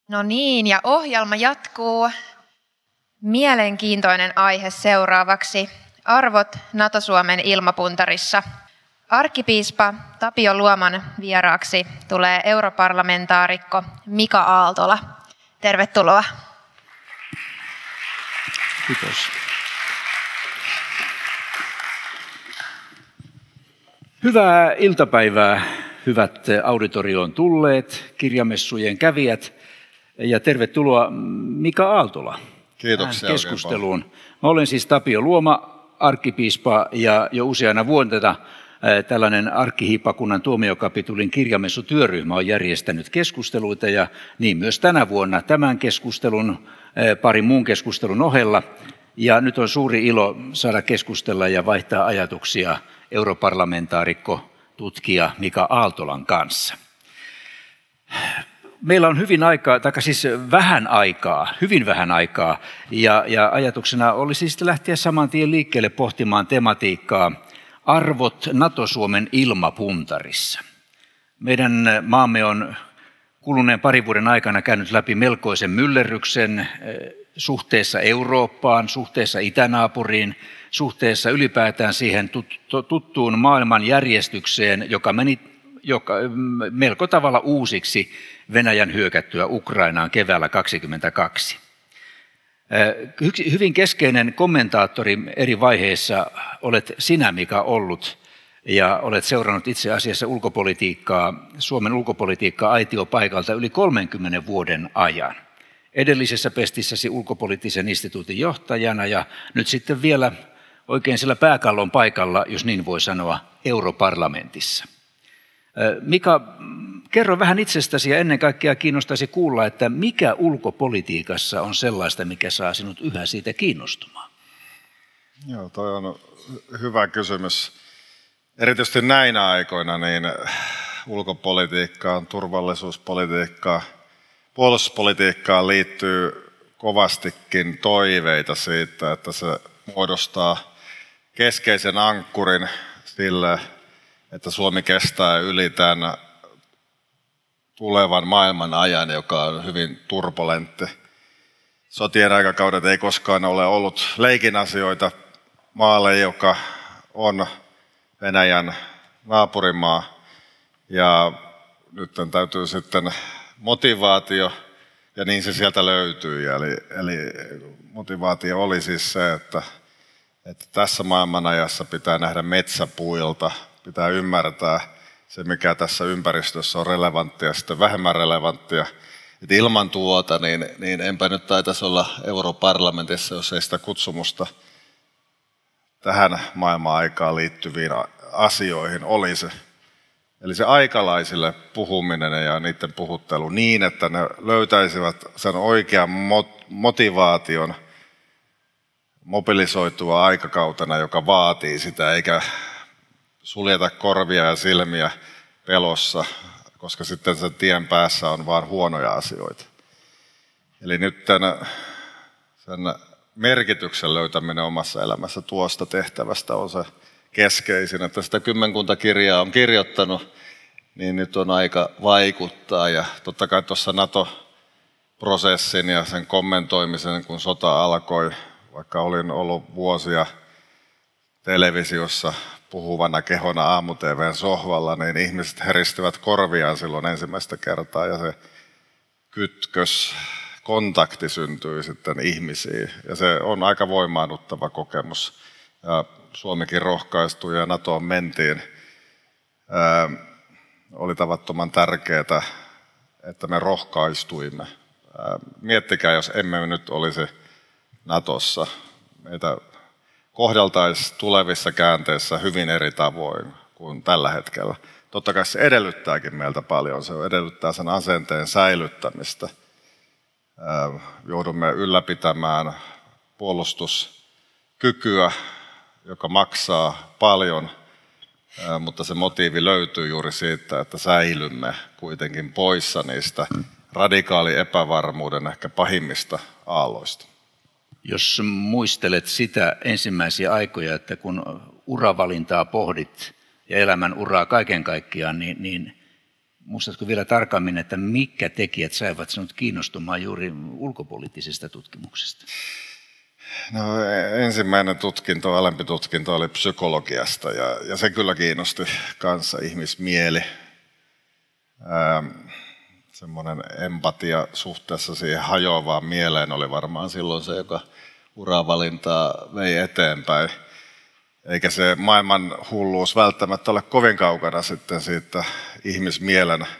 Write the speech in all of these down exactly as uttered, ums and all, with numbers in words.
No niin, ja ohjelma jatkuu. Mielenkiintoinen aihe seuraavaksi. Arvot Nato-Suomen ilmapuntarissa. Arkkipiispa Tapio Luoman vieraaksi tulee europarlamentaarikko Mika Aaltola. Tervetuloa. Kiitos. Hyvää iltapäivää, hyvät auditorioon tulleet, kirjamessujen kävijät, ja tervetuloa Mika Aaltola. Kiitoksia keskusteluun. Mä olen siis Tapio Luoma, arkkipiispa, ja jo useana vuonna tällainen arkkihiippakunnan tuomiokapitulin kirjamessutyöryhmä on järjestänyt keskusteluita, ja niin myös tänä vuonna tämän keskustelun, parin muun keskustelun ohella. Ja nyt on suuri ilo saada keskustella ja vaihtaa ajatuksia europarlamentaarikko, tutkija Mika Aaltolan kanssa. Meillä on hyvin aikaa, tai siis vähän aikaa, hyvin vähän aikaa, ja, ja ajatuksena olisi siis lähteä saman tien liikkeelle pohtimaan tematiikkaa Arvot Nato-Suomen ilmapuntarissa. Meidän maamme on kuluneen parin vuoden aikana käynyt läpi melkoisen myllerryksen suhteessa Eurooppaan, suhteessa itänaapuriin, suhteessa ylipäätään siihen tuttuun maailmanjärjestykseen, joka meni joka, melko tavalla uusiksi Venäjän hyökättyä Ukrainaan keväällä kaksikymmentäkaksi. Hyvin keskeinen kommentaattori eri vaiheissa olet sinä, Mika, ollut, ja olet seurannut itse asiassa ulkopolitiikkaa, Suomen ulkopolitiikkaa aitiopaikalta yli kolmenkymmenen vuoden ajan. Edellisessä pestissäsi ulkopoliittisen instituutin johtajana ja nyt sitten vielä oikein sillä pääkallon paikalla, jos niin voi sanoa, europarlamentissa. Mika, kerro vähän itsestäsi ja ennen kaikkea kiinnostaisi kuulla, että mikä ulkopolitiikassa on sellaista, mikä saa sinut yhä siitä kiinnostumaan? Joo, toi on hyvä kysymys. Erityisesti näinä aikoina niin ulkopolitiikkaan, turvallisuuspolitiikkaan, puolustuspolitiikkaan liittyy kovastikin toiveita siitä, että se muodostaa keskeisen ankkurin sille, että Suomi kestää yli tämän tulevan maailman ajan, joka on hyvin turbulentti. Sotien aikakaudet ei koskaan ole ollut leikin asioita maalle, joka on Venäjän naapurimaa. Ja nyt täytyy sitten motivaatio, ja niin se sieltä löytyy. Eli, eli motivaatio oli siis se, että, että tässä maailmanajassa pitää nähdä metsäpuilta, pitää ymmärtää se, mikä tässä ympäristössä on relevanttia ja sitten vähemmän relevanttia. Et ilman tuota, niin, niin enpä nyt taitaisi olla europarlamentissa, jos ei sitä kutsumusta tähän maailman-aikaan liittyviin asioihin olisi. Eli se aikalaisille puhuminen ja niiden puhuttelu niin, että ne löytäisivät sen oikean motivaation mobilisoitua aikakautena, joka vaatii sitä, eikä suljeta korvia ja silmiä pelossa, koska sitten sen tien päässä on vain huonoja asioita. Eli nyt tämän, sen merkityksen löytäminen omassa elämässä tuosta tehtävästä on se keskeisin, että sitä kymmenkunta kirjaa on kirjoittanut, niin nyt on aika vaikuttaa. Ja totta kai tuossa NATO-prosessin ja sen kommentoimisen, kun sota alkoi, vaikka olin ollut vuosia televisiossa puhuvana kehona aamu-T V:n sohvalla, niin ihmiset heristivät korviaan silloin ensimmäistä kertaa ja se kytkös, kontakti syntyi sitten ihmisiin. Ja se on aika voimaannuttava kokemus. Ja Suomikin rohkaistui ja NATOon mentiin. Ää, oli tavattoman tärkeää, että me rohkaistuimme. Ää, miettikää, jos emme nyt olisi NATOssa. Meitä kohdeltaisiin tulevissa käänteissä hyvin eri tavoin kuin tällä hetkellä. Totta kai se edellyttääkin meiltä paljon. Se edellyttää sen asenteen säilyttämistä. Ää, joudumme ylläpitämään puolustuskykyä, joka maksaa paljon, mutta se motiivi löytyy juuri siitä, että säilymme kuitenkin poissa niistä radikaali epävarmuuden ehkä pahimmista aalloista. Jos muistelet sitä ensimmäisiä aikoja, että kun uravalintaa pohdit ja elämän uraa kaiken kaikkiaan, niin, niin muistatko vielä tarkemmin, että mitkä tekijät saivat sinut kiinnostumaan juuri ulkopoliittisesta tutkimuksesta? No, ensimmäinen tutkinto, alempi tutkinto oli psykologiasta ja, ja se kyllä kiinnosti kanssa ihmismieli. Ähm, semmoinen empatia suhteessa siihen hajoavaan mieleen oli varmaan silloin se, joka uravalintaa vei eteenpäin. Eikä se maailman hulluus välttämättä ole kovin kaukana sitten siitä ihmismielen ää,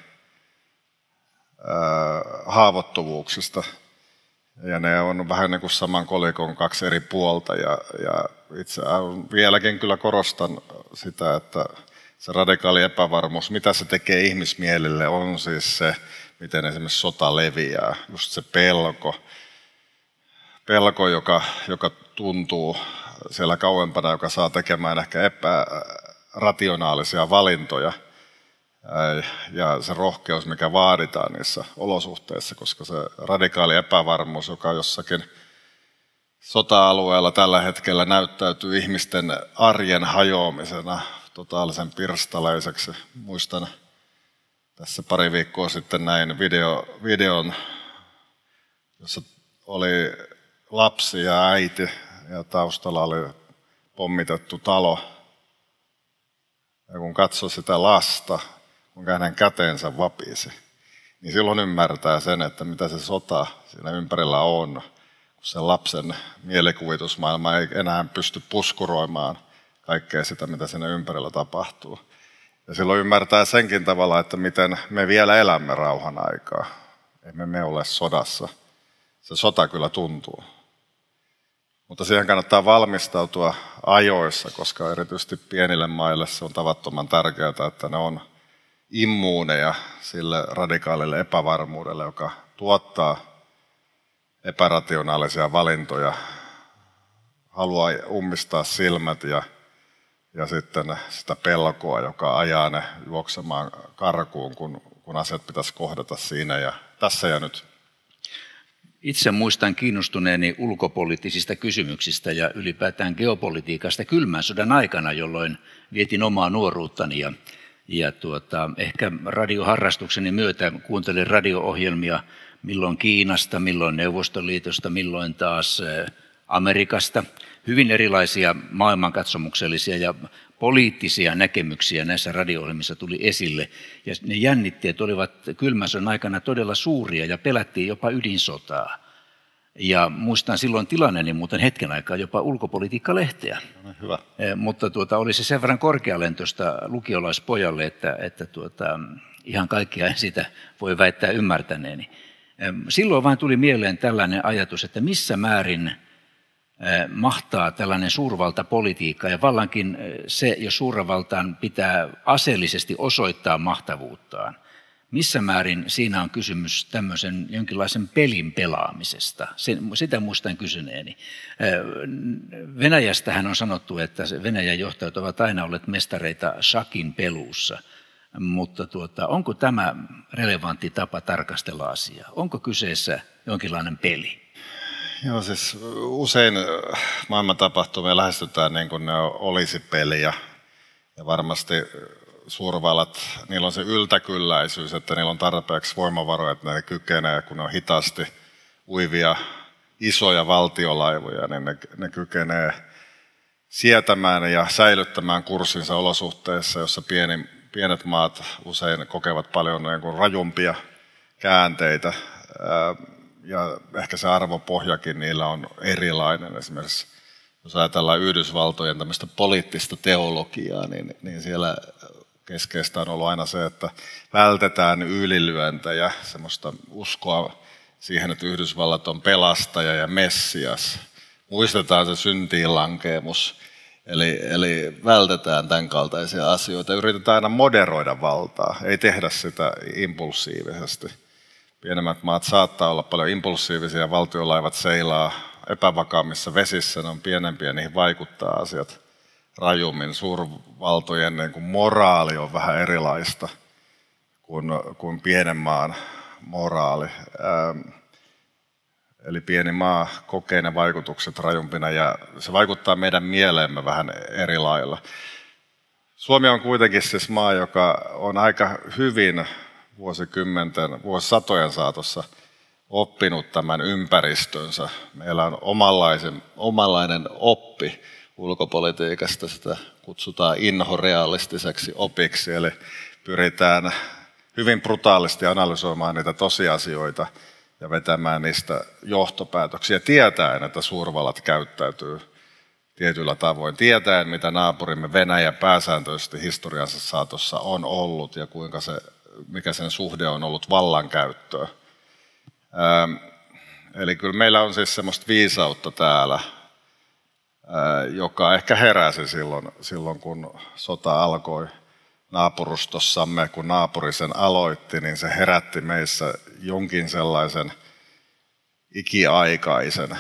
haavoittuvuuksista. Ja ne on vähän niin kuin saman kolikon kaksi eri puolta. Ja, ja itse vieläkin kyllä korostan sitä, että se radikaali epävarmuus, mitä se tekee ihmismielille, on siis se, miten esimerkiksi sota leviää. Just se pelko, pelko joka, joka tuntuu siellä kauempana, joka saa tekemään ehkä epärationaalisia valintoja. Ja se rohkeus, mikä vaaditaan niissä olosuhteissa, koska se radikaali epävarmuus, joka jossakin sota-alueella tällä hetkellä näyttäytyy ihmisten arjen hajoamisena totaalisen pirstaleiseksi. Muistan tässä pari viikkoa sitten näin video, videon, jossa oli lapsi ja äiti ja taustalla oli pommitettu talo. Ja kun katsoi sitä lasta, kun hänen käteensä vapisi, niin silloin ymmärtää sen, että mitä se sota siinä ympärillä on, kun sen lapsen mielikuvitusmaailma ei enää pysty puskuroimaan kaikkea sitä, mitä siinä ympärillä tapahtuu. Ja silloin ymmärtää senkin tavalla, että miten me vielä elämme rauhan aikaa. Emme me ole sodassa. Se sota kyllä tuntuu. Mutta siihen kannattaa valmistautua ajoissa, koska erityisesti pienille maille se on tavattoman tärkeää, että ne on immuuneja sille radikaalille epävarmuudelle, joka tuottaa epärationaalisia valintoja, haluaa ummistaa silmät ja, ja sitten sitä pelkoa, joka ajaa ne juoksemaan karkuun, kun, kun asiat pitäisi kohdata siinä ja tässä ja nyt. Itse muistan kiinnostuneeni ulkopoliittisista kysymyksistä ja ylipäätään geopolitiikasta kylmän sodan aikana, jolloin vietin omaa nuoruuttani ja, ja tuota, ehkä radioharrastukseni myötä kuuntelin radio-ohjelmia milloin Kiinasta, milloin Neuvostoliitosta, milloin taas Amerikasta. Hyvin erilaisia maailmankatsomuksellisia ja poliittisia näkemyksiä näissä radio-ohjelmissa tuli esille. Ja ne jännitteet olivat kylmän sodan aikana todella suuria ja pelättiin jopa ydinsotaa. Ja muistan silloin tilanneeni muuten hetken aikaa jopa ulkopolitiikka-lehteä. No, hyvä. Mutta tuota, oli se sen verran korkealentoista lukiolaispojalle, että, että tuota, ihan kaikkia en sitä voi väittää ymmärtäneeni. Silloin vain tuli mieleen tällainen ajatus, että missä määrin mahtaa tällainen suurvaltapolitiikka ja vallankin se, jos suurvaltaan pitää aseellisesti osoittaa mahtavuuttaan. Missä määrin siinä on kysymys tämmöisen jonkinlaisen pelin pelaamisesta? Sitä muistan kysyneeni. Venäjästähän on sanottu, että Venäjän johtajat ovat aina olleet mestareita shakin peluussa. Mutta tuota, onko tämä relevantti tapa tarkastella asiaa? Onko kyseessä jonkinlainen peli? Joo, siis usein maailman tapahtumia lähestytään niin kuin ne olisi peliä. Ja varmasti suurvallat, niillä on se yltäkylläisyys, että niillä on tarpeeksi voimavaroja, että ne kykenee, kun ne on hitaasti uivia isoja valtiolaivoja, niin ne, ne kykenee sietämään ja säilyttämään kurssinsa olosuhteissa, jossa pieni, pienet maat usein kokevat paljon niin kuin rajumpia käänteitä. Ja ehkä se arvopohjakin niillä on erilainen. Esimerkiksi jos ajatellaan Yhdysvaltojen tämmöistä poliittista teologiaa, niin, niin siellä keskeistä on ollut aina se, että vältetään ylilyöntejä, semmoista uskoa siihen, että Yhdysvallat on pelastaja ja messias. Muistetaan se syntiinlankeemus, eli, eli vältetään tämän kaltaisia asioita. Yritetään aina moderoida valtaa, ei tehdä sitä impulsiivisesti. Pienemmät maat saattaa olla paljon impulsiivisia, valtiolaivat seilaa epävakaammissa vesissä, ne on pienempiä, niihin vaikuttaa asiat rajummin. Suurvaltojen niin kuin moraali on vähän erilaista kuin, kuin pienen maan moraali. Ähm, eli pieni maa kokee ne vaikutukset rajumpina ja se vaikuttaa meidän mieleemme vähän eri lailla. Suomi on kuitenkin siis maa, joka on aika hyvin vuosikymmenten, vuosisatojen saatossa oppinut tämän ympäristönsä. Meillä on omanlaisen, omanlainen oppi ulkopolitiikasta, sitä kutsutaan inhorealistiseksi opiksi, eli pyritään hyvin brutaalisti analysoimaan niitä tosiasioita ja vetämään niistä johtopäätöksiä, tietäen, että suurvallat käyttäytyy tietyllä tavoin, tietäen, mitä naapurimme Venäjä pääsääntöisesti historiansa saatossa on ollut ja kuinka se, mikä sen suhde on ollut vallankäyttöön. Ähm, eli kyllä meillä on siis semmoista viisautta täällä, äh, joka ehkä heräsi silloin, silloin, kun sota alkoi naapurustossamme, kun naapuri sen aloitti, niin se herätti meissä jonkin sellaisen ikiaikaisen,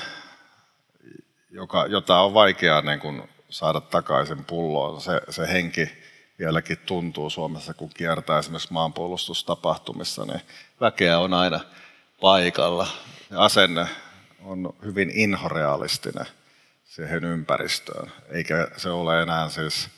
joka, jota on vaikea niin kuin saada takaisin pulloon. Se, se henki vieläkin tuntuu Suomessa, kun kiertää esimerkiksi maanpuolustustapahtumissa, niin väkeä on aina paikalla. Ja asenne on hyvin inhorealistinen siihen ympäristöön, eikä se ole enää siis,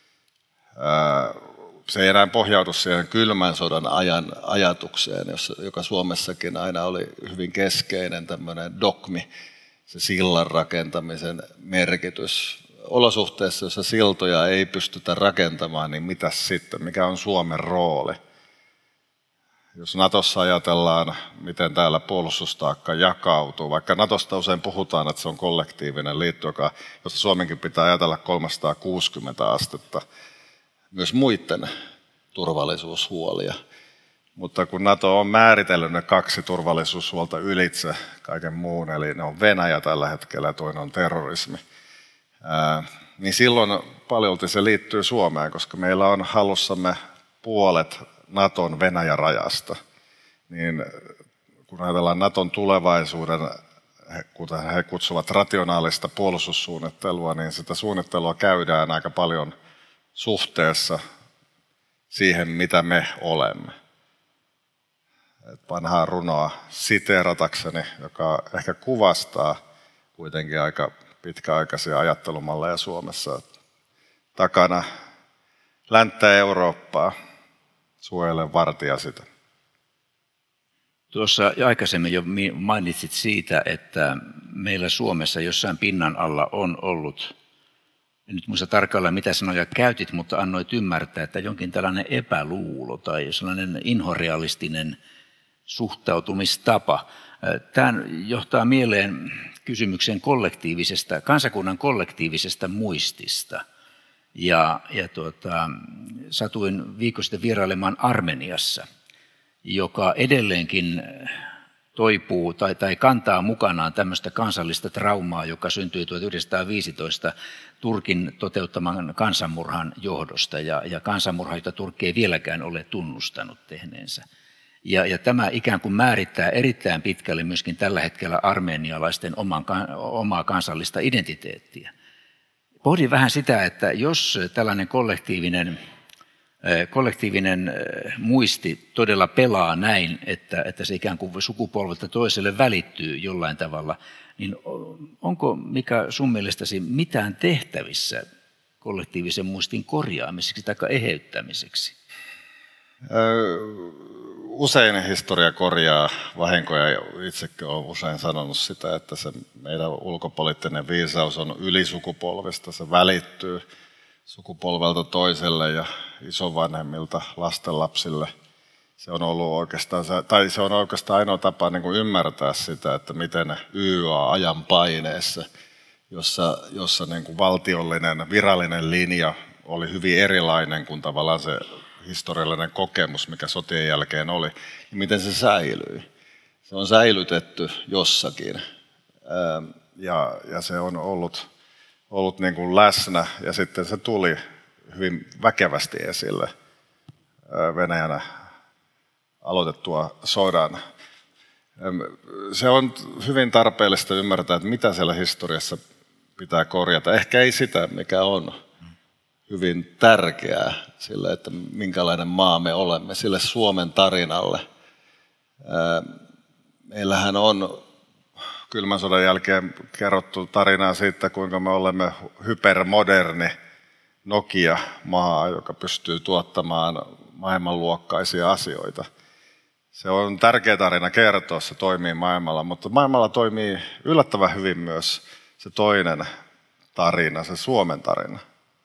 ää, se ei enää pohjautu siihen kylmän sodan ajan ajatukseen, joka Suomessakin aina oli hyvin keskeinen tämmöinen dogmi, se sillan rakentamisen merkitys. Olosuhteessa, jossa siltoja ei pystytä rakentamaan, niin mitäs sitten, mikä on Suomen rooli? Jos Natossa ajatellaan, miten täällä puolustustaakka jakautuu, vaikka Natosta usein puhutaan, että se on kollektiivinen liitto, joka, josta Suomenkin pitää ajatella kolmesataakuusikymmentä astetta, myös muiden turvallisuushuolia. Mutta kun NATO on määritellyt ne kaksi turvallisuushuolta ylitse kaiken muun, eli ne on Venäjä tällä hetkellä ja toinen on terrorismi, ää, niin silloin paljolti se liittyy Suomeen, koska meillä on hallussamme puolet Naton Venäjä-rajasta. Niin kun ajatellaan Naton tulevaisuuden, kuten he kutsuvat rationaalista puolustussuunnittelua, niin sitä suunnittelua käydään aika paljon suhteessa siihen, mitä me olemme. Et vanhaa runoa siteeratakseni, joka ehkä kuvastaa kuitenkin aika pitkäaikaisia ajattelumalleja Suomessa. Takana länttä Eurooppaa, suojele vartija sitä. Tuossa aikaisemmin jo mainitsit siitä, että meillä Suomessa jossain pinnan alla on ollut, en nyt muista tarkalleen mitä sanoja käytit, mutta annoit ymmärtää, että jonkin tällainen epäluulo tai sellainen inhorealistinen suhtautumistapa. Tämä johtaa mieleen kysymyksen kollektiivisesta, kansakunnan kollektiivisesta muistista. Ja, ja tuota, satuin viikko sitten vierailemaan Armeniassa, joka edelleenkin toipuu tai, tai kantaa mukanaan tämmöistä kansallista traumaa, joka syntyi tuhatyhdeksänsataaviisitoista Turkin toteuttaman kansanmurhan johdosta ja, ja kansanmurha, jota Turkki ei vieläkään ole tunnustanut tehneensä. Ja, ja tämä ikään kuin määrittää erittäin pitkälle myöskin tällä hetkellä armenialaisten oman, omaa kansallista identiteettiä. Pohdin vähän sitä, että jos tällainen kollektiivinen, kollektiivinen muisti todella pelaa näin, että, että se ikään kuin sukupolvelta toiselle välittyy jollain tavalla, niin onko, Mika, sun mielestäsi mitään tehtävissä kollektiivisen muistin korjaamiseksi tai eheyttämiseksi? Usein historia korjaa vahinkoja, ja itsekin olen usein sanonut sitä, että se meidän ulkopoliittinen viisaus on ylisukupolvista, se välittyy sukupolvelta toiselle ja isovanhemmilta lastenlapsille. Se on ollut oikeastaan, tai se on oikeastaan ainoa tapa niin kuin ymmärtää sitä, että miten Y A-ajan paineessa, jossa, jossa niin kuin valtiollinen, virallinen linja oli hyvin erilainen kuin tavallaan se historiallinen kokemus, mikä sotien jälkeen oli, ja miten se säilyi. Se on säilytetty jossakin, ja, ja se on ollut, ollut niin kuin läsnä, ja sitten se tuli hyvin väkevästi esille Venäjänä aloitettua sodan. Se on hyvin tarpeellista ymmärtää, että mitä siellä historiassa pitää korjata. Ehkä ei sitä, mikä on hyvin tärkeää sille, että minkälainen maa me olemme, sille Suomen tarinalle. Meillähän on kylmän sodan jälkeen kerrottu tarinaa siitä, kuinka me olemme hypermoderni Nokia-maa, joka pystyy tuottamaan maailmanluokkaisia asioita. Se on tärkeä tarina kertoa, se toimii maailmalla, mutta maailmalla toimii yllättävän hyvin myös se toinen tarina, se Suomen tarina.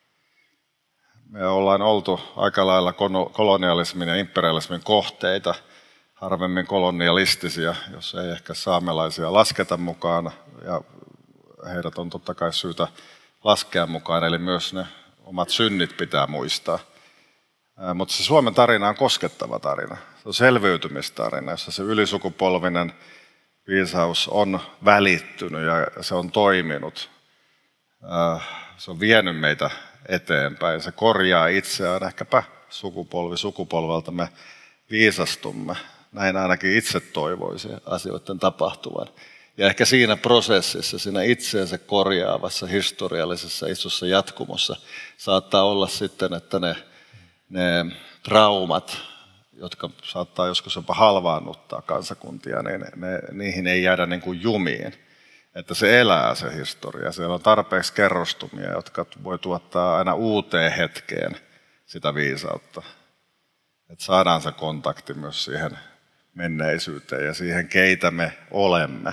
Me ollaan oltu aika lailla kolonialismin ja imperialismin kohteita, harvemmin kolonialistisia, jos ei ehkä saamelaisia lasketa mukaan, ja heidät on totta kai syytä laskea mukaan, eli myös ne omat synnit pitää muistaa. Mutta se Suomen tarina on koskettava tarina. Se on selviytymistarina, jossa se ylisukupolvinen viisaus on välittynyt ja se on toiminut. Se on vienyt meitä eteenpäin. Se korjaa itseään. Ehkäpä sukupolvi sukupolvelta me viisastumme. Näin ainakin itse toivoisin asioiden tapahtuvan. Ja ehkä siinä prosessissa, siinä itseensä korjaavassa historiallisessa isossa jatkumossa saattaa olla sitten, että ne, ne traumat, jotka saattaa joskus jopa halvaannuttaa kansakuntia, niin ne, niihin ei jäädä niin kuin jumiin. Että se elää se historia. Siellä on tarpeeksi kerrostumia, jotka voi tuottaa aina uuteen hetkeen sitä viisautta. Että saadaan se kontakti myös siihen menneisyyteen ja siihen, keitä me olemme.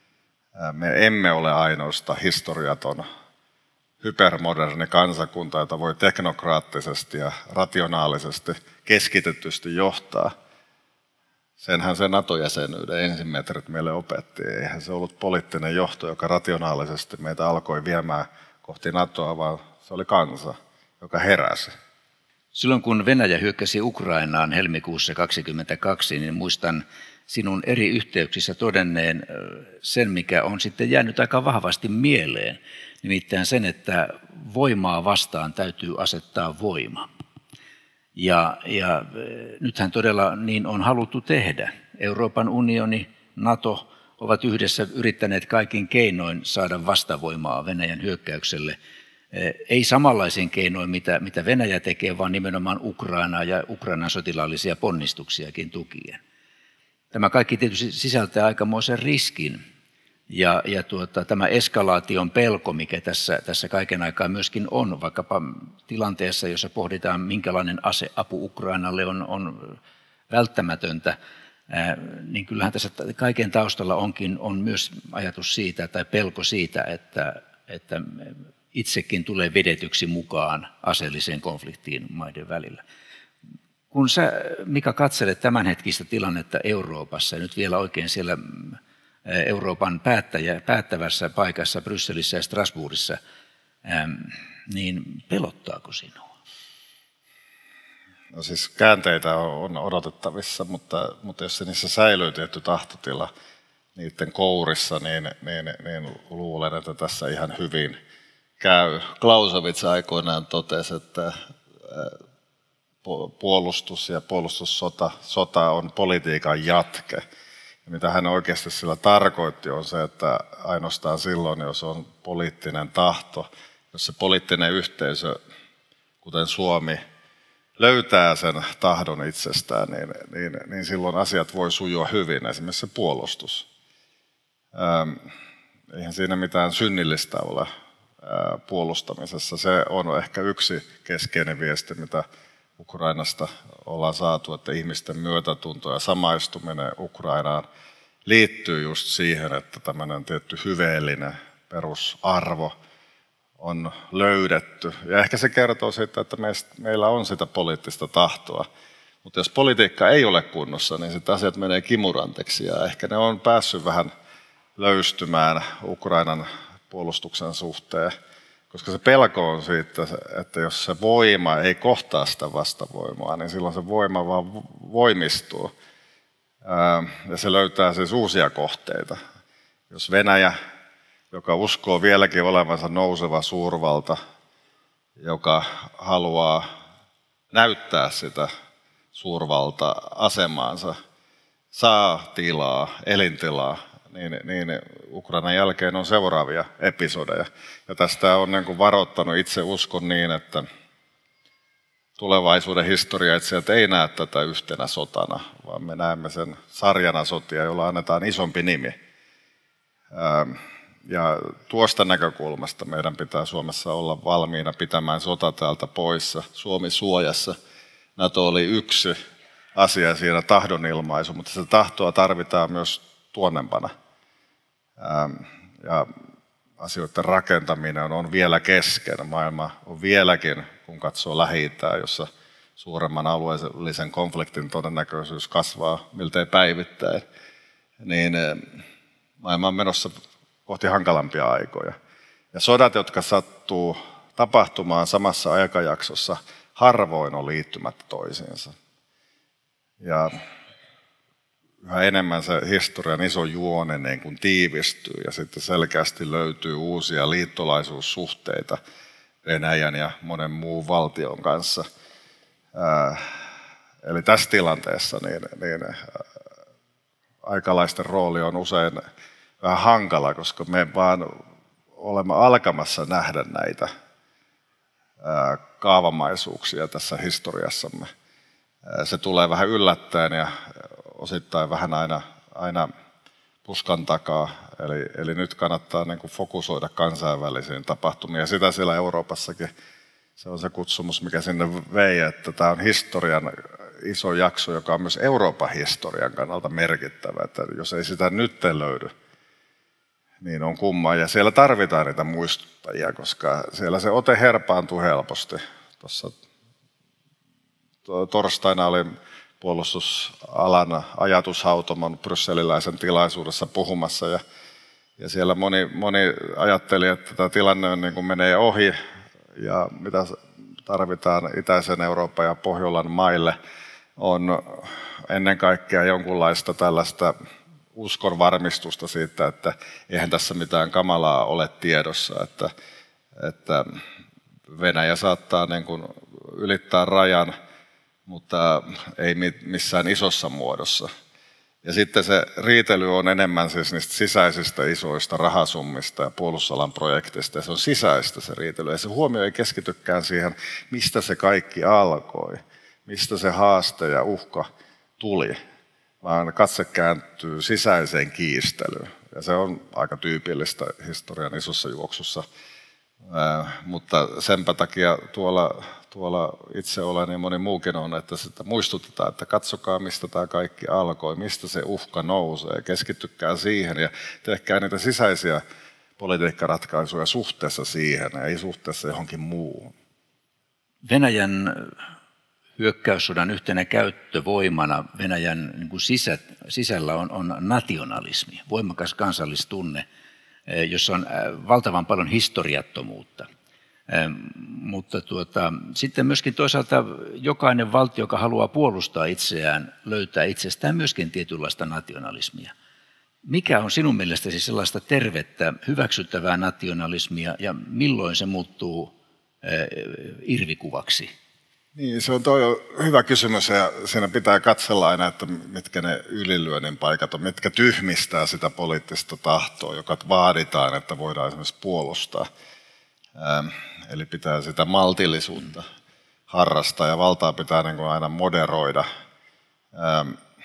Me emme ole ainoastaan historiaton hypermoderni kansakunta, jota voi teknokraattisesti ja rationaalisesti keskitetysti johtaa. Senhän se NATO-jäsenyyden ensimetrit meille opetti. Eihän se ollut poliittinen johto, joka rationaalisesti meitä alkoi viemään kohti NATOa, vaan se oli kansa, joka heräsi. Silloin kun Venäjä hyökkäsi Ukrainaan helmikuussa kaksikymmentäkaksi, niin muistan sinun eri yhteyksissä todenneen sen, mikä on sitten jäänyt aika vahvasti mieleen. Nimittäin sen, että voimaa vastaan täytyy asettaa voima. Ja, ja nythän todella niin on haluttu tehdä. Euroopan unioni, NATO ovat yhdessä yrittäneet kaikin keinoin saada vastavoimaa Venäjän hyökkäykselle. Ei samanlaisiin keinoin, mitä, mitä Venäjä tekee, vaan nimenomaan Ukrainaa ja Ukrainan sotilaallisia ponnistuksiakin tukien. Tämä kaikki tietysti sisältää aikamoisen riskin. Ja, ja tuota, tämä eskalaation pelko, mikä tässä, tässä kaiken aikaa myöskin on, vaikkapa tilanteessa, jossa pohditaan, minkälainen aseapu Ukrainalle on, on välttämätöntä, ää, niin kyllähän tässä kaiken taustalla onkin on myös ajatus siitä tai pelko siitä, että, että itsekin tulee vedetyksi mukaan aseelliseen konfliktiin maiden välillä. Kun sä, Mika, katselet tämänhetkistä tilannetta Euroopassa ja nyt vielä oikein siellä Euroopan päättäjä, päättävässä paikassa Brysselissä ja Strasbourgissa, niin pelottaako sinua? No siis käänteitä on odotettavissa, mutta, mutta jos se niissä säilyy tietty tahtotila niiden kourissa, niin, niin, niin luulen, että tässä ihan hyvin käy. Clausewitz aikoinaan totesi, että puolustus ja puolustussota sota on politiikan jatke. Ja mitä hän oikeasti sillä tarkoitti on se, että ainoastaan silloin, jos on poliittinen tahto, jos se poliittinen yhteisö, kuten Suomi, löytää sen tahdon itsestään, niin, niin, niin silloin asiat voi sujua hyvin, esimerkiksi se puolustus. Ähm, eihän siinä mitään synnillistä ole ää, puolustamisessa. Se on ehkä yksi keskeinen viesti, mitä Ukrainasta ollaan saatu, että ihmisten myötätunto ja samaistuminen Ukrainaan liittyy just siihen, että tämmöinen tietty hyveellinen perusarvo on löydetty. Ja ehkä se kertoo siitä, että meistä, meillä on sitä poliittista tahtoa. Mutta jos politiikka ei ole kunnossa, niin sitten asiat menee kimuranteksi. Ja ehkä ne on päässyt vähän löystymään Ukrainan puolustuksen suhteen. Koska se pelko on siitä, että jos se voima ei kohtaa sitä vastavoimaa, niin silloin se voima vaan voimistuu. Ja se löytää siis uusia kohteita. Jos Venäjä, joka uskoo vieläkin olevansa nouseva suurvalta, joka haluaa näyttää sitä suurvalta-asemaansa, saa tilaa, elintilaa, niin, niin Ukrainan jälkeen on seuraavia episodeja. Ja tästä on niin kuin varoittanut, itse uskon niin, että tulevaisuuden historiaitsijat ei näe tätä yhtenä sotana, vaan me näemme sen sarjana sotia, jolla annetaan isompi nimi. Ja tuosta näkökulmasta meidän pitää Suomessa olla valmiina pitämään sota täältä poissa, Suomi suojassa. NATO oli yksi asia siinä tahdonilmaisu, mutta sitä tahtoa tarvitaan myös tuonnempana. Ja asioiden rakentaminen on vielä kesken. Maailma on vieläkin, kun katsoo Lähi-itää, jossa suuremman alueellisen konfliktin todennäköisyys kasvaa miltei päivittäin, niin maailma on menossa kohti hankalampia aikoja. Ja sodat, jotka sattuu tapahtumaan samassa aikajaksossa, harvoin on liittymättä toisiinsa. Ja yhä enemmän se historian iso juone niin kuin tiivistyy ja sitten selkeästi löytyy uusia liittolaisuussuhteita Venäjän ja monen muun valtion kanssa. Ää, eli tässä tilanteessa niin, niin ää, aikalaisten rooli on usein vähän hankala, koska me vaan olemme alkamassa nähdä näitä ää, kaavamaisuuksia tässä historiassamme. Ää, se tulee vähän yllättäen ja osittain vähän aina, aina puskan takaa. Eli, eli nyt kannattaa niin kuin fokusoida kansainvälisiin tapahtumiin. Ja sitä siellä Euroopassakin, se on se kutsumus, mikä sinne vei, että tämä on historian iso jakso, joka on myös Euroopan historian kannalta merkittävä. Että jos ei sitä nyt löydy, niin on kummaa. Ja siellä tarvitaan niitä muistuttajia, koska siellä se ote herpaantuu helposti. Tuossa torstaina oli puolustusalan ajatushautomon brysseliläisen tilaisuudessa puhumassa ja, ja siellä moni, moni ajatteli, että tämä tilanne on niin kuin menee ohi ja mitä tarvitaan itäisen Euroopan ja Pohjolan maille on ennen kaikkea jonkunlaista tällaista uskon varmistusta siitä, että eihän tässä mitään kamalaa ole tiedossa, että, että Venäjä saattaa niin kuin ylittää rajan, mutta ei missään isossa muodossa. Ja sitten se riitely on enemmän siis niistä sisäisistä isoista rahasummista ja puolustusalan projekteista, ja se on sisäistä se riitely. Ja se huomio ei keskitykään siihen, mistä se kaikki alkoi, mistä se haaste ja uhka tuli, vaan katse kääntyy sisäiseen kiistelyyn. Ja se on aika tyypillistä historian isossa juoksussa. Äh, mutta senpä takia tuolla, tuolla itse olen ja moni muukin on, että sitä muistutetaan, että katsokaa mistä tämä kaikki alkoi, mistä se uhka nousee, keskittykää siihen ja tehkää niitä sisäisiä politiikkaratkaisuja suhteessa siihen, ei suhteessa johonkin muuhun. Venäjän hyökkäyssodan yhtenä käyttövoimana Venäjän niin kuin sisä, sisällä on, on nationalismi, voimakas kansallistunne, jossa on valtavan paljon historiattomuutta. Mutta tuota, sitten myöskin toisaalta jokainen valtio, joka haluaa puolustaa itseään, löytää itsestään myöskin tietynlaista nationalismia. Mikä on sinun mielestäsi sellaista tervettä, hyväksyttävää nationalismia ja milloin se muuttuu irvikuvaksi? Niin, se on toi hyvä kysymys ja siinä pitää katsella aina, että mitkä ne ylilyönnin paikat on, mitkä tyhmistää sitä poliittista tahtoa, joka vaaditaan, että voidaan esimerkiksi puolustaa. Ähm, eli pitää sitä maltillisuutta harrastaa ja valtaa pitää niin kuin aina moderoida. Ähm,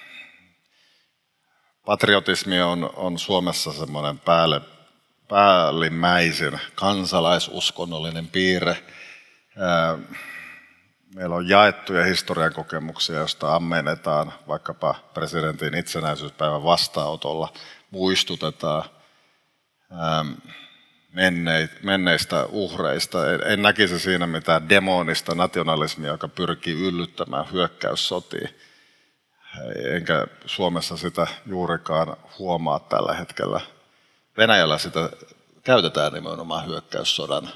patriotismi on, on Suomessa semmoinen päälle, päällimmäisin kansalaisuskonnollinen piirre. Ähm, Meillä on jaettuja historian kokemuksia, joista ammennetaan vaikkapa presidentin itsenäisyyspäivän vastaanotolla, muistutetaan menneistä uhreista. En näkisi siinä mitään demonista nationalismia, joka pyrkii yllyttämään hyökkäyssotiin. Enkä Suomessa sitä juurikaan huomaa tällä hetkellä. Venäjällä sitä käytetään nimenomaan hyökkäyssodan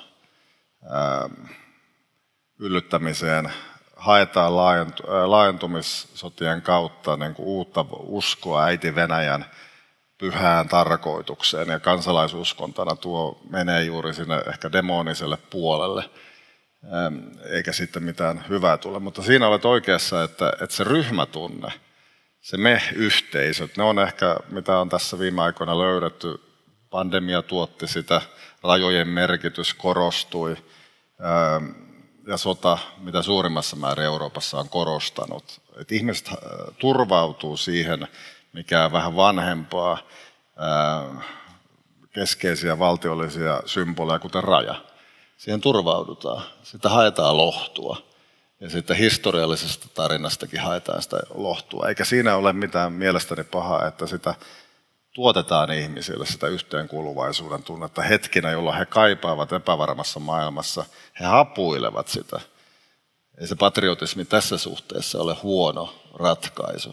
yllyttämiseen, haetaan laajentumissotien kautta niin kuin uutta uskoa äiti Venäjän pyhään tarkoitukseen, ja kansalaisuskontana tuo menee juuri sinne ehkä demoniselle puolelle, eikä sitten mitään hyvää tule. Mutta siinä olet oikeassa, että, että se ryhmätunne, se me-yhteisöt, ne on ehkä, mitä on tässä viime aikoina löydetty, pandemia tuotti sitä, rajojen merkitys korostui, ja sota, mitä suurimmassa määrin Euroopassa on korostanut. Että ihmiset turvautuu siihen, mikä on vähän vanhempaa, keskeisiä valtiollisia symboleja, kuten raja. Siihen turvaudutaan, sitä haetaan lohtua. Ja sitten historiallisesta tarinastakin haetaan sitä lohtua. Eikä siinä ole mitään mielestäni pahaa, että sitä tuotetaan ihmisille sitä yhteenkuuluvaisuuden tunnetta hetkinä, jolloin he kaipaavat epävarmassa maailmassa. He hapuilevat sitä. Ei se patriotismi tässä suhteessa ole huono ratkaisu.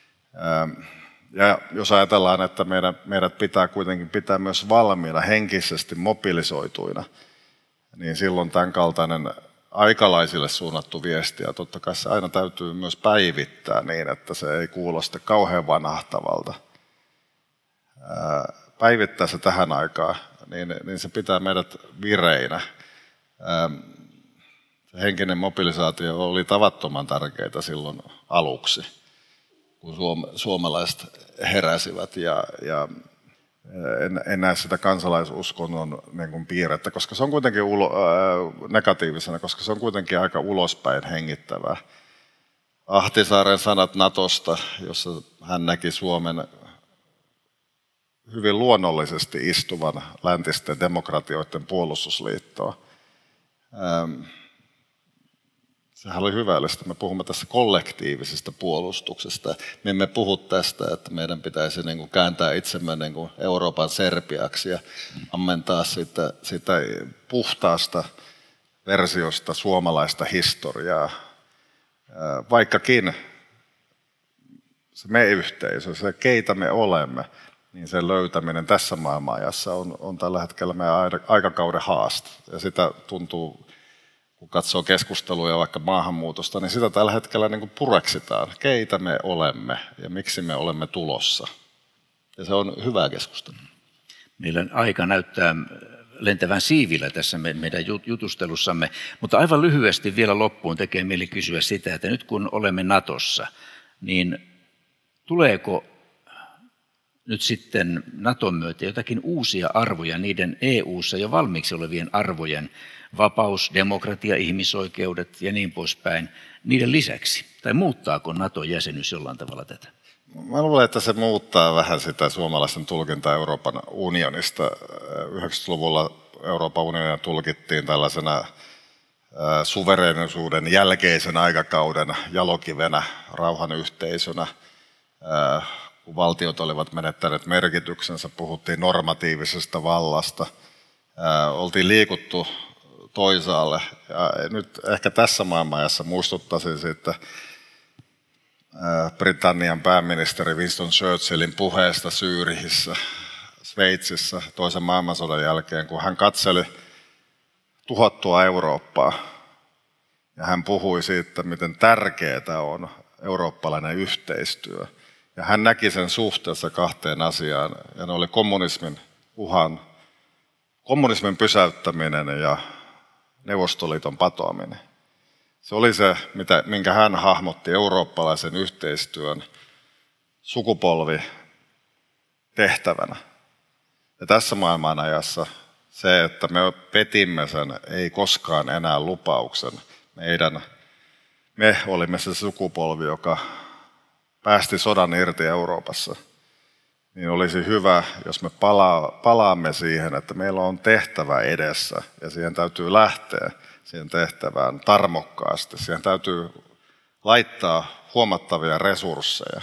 Ja jos ajatellaan, että meidän, meidät pitää kuitenkin pitää myös valmiina, henkisesti mobilisoituina, niin silloin tämän kaltainen aikalaisille suunnattu viesti, ja totta kai se aina täytyy myös päivittää niin, että se ei kuulosta kauhean vanhahtavalta. Päivittää se tähän aikaan, niin, niin se pitää meidät vireinä. Se henkinen mobilisaatio oli tavattoman tärkeää silloin aluksi, kun suom- suomalaiset heräsivät ja, ja en, en näe sitä kansalaisuskonnon niin kuin piirrettä, koska se on kuitenkin ulo, äh, negatiivisena, koska se on kuitenkin aika ulospäin hengittävää. Ahtisaaren sanat Natosta, jossa hän näki Suomen hyvin luonnollisesti istuvan läntisten demokratioiden puolustusliittoon. Ähm, Sehän oli hyvällistä. Me puhumme tässä kollektiivisesta puolustuksesta. Me emme puhu tästä, että meidän pitäisi niin kuin kääntää itsemme niin kuin Euroopan Serbiaksi ja ammentaa sitä, sitä puhtaasta versiosta suomalaista historiaa. Vaikkakin se me-yhteisö, se keitä me olemme, niin sen löytäminen tässä maailmanajassa on, on tällä hetkellä meidän aikakauden haaste. Ja sitä tuntuu, kun katsoo keskusteluja vaikka maahanmuutosta, niin sitä tällä hetkellä niin kuin pureksitaan. Keitä me olemme ja miksi me olemme tulossa. Ja se on hyvää keskustelua. Meillä aika näyttää lentävän siivillä tässä meidän jutustelussamme, mutta aivan lyhyesti vielä loppuun tekee mieli kysyä sitä, että nyt kun olemme Natossa, niin tuleeko nyt sitten Naton myötä jotakin uusia arvoja niiden E U:ssa jo valmiiksi olevien arvojen, vapaus, demokratia, ihmisoikeudet ja niin poispäin, niiden lisäksi? Tai muuttaako Naton jäsenyys jollain tavalla tätä? Mä luulen, että se muuttaa vähän sitä suomalaisten tulkintaa Euroopan unionista. yhdeksänkymmentäluvulla Euroopan unionia tulkittiin tällaisena suvereenisuuden jälkeisen aikakauden jalokivenä, rauhanyhteisönä. Kun valtiot olivat menettäneet merkityksensä, puhuttiin normatiivisesta vallasta, oltiin liikuttu toisaalle. Ja nyt ehkä tässä maailmanajassa muistuttaisin siitä Britannian pääministeri Winston Churchillin puheesta Syyrihissä, Sveitsissä toisen maailmansodan jälkeen, kun hän katseli tuhottua Eurooppaa. Ja hän puhui siitä, miten tärkeää on eurooppalainen yhteistyö. Ja hän näki sen suhteessa kahteen asiaan, ja ne oli kommunismin uhan, kommunismin pysäyttäminen ja Neuvostoliiton patoaminen. Se oli se, mitä, minkä hän hahmotti eurooppalaisen yhteistyön sukupolvi tehtävänä. Ja tässä maailmanajassa se, että me petimme sen, ei koskaan enää lupauksen. Meidän, me olimme se sukupolvi, joka päästi sodan irti Euroopassa, niin olisi hyvä, jos me palaa, palaamme siihen, että meillä on tehtävä edessä ja siihen täytyy lähteä siihen tehtävään tarmokkaasti. Siihen täytyy laittaa huomattavia resursseja.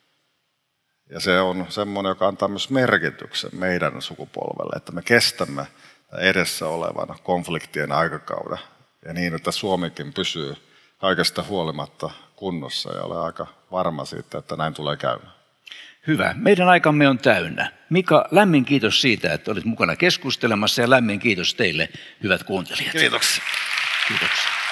Ja se on semmoinen, joka antaa myös merkityksen meidän sukupolvelle, että me kestämme edessä olevan konfliktien aikakauden ja niin, että Suomikin pysyy kaikesta huolimatta kunnossa ja olen aika varma siitä, että näin tulee käymään. Hyvä. Meidän aikamme on täynnä. Mika, lämmin kiitos siitä, että olit mukana keskustelemassa ja lämmin kiitos teille, hyvät kuuntelijat. Kiitoksia. Kiitoksia.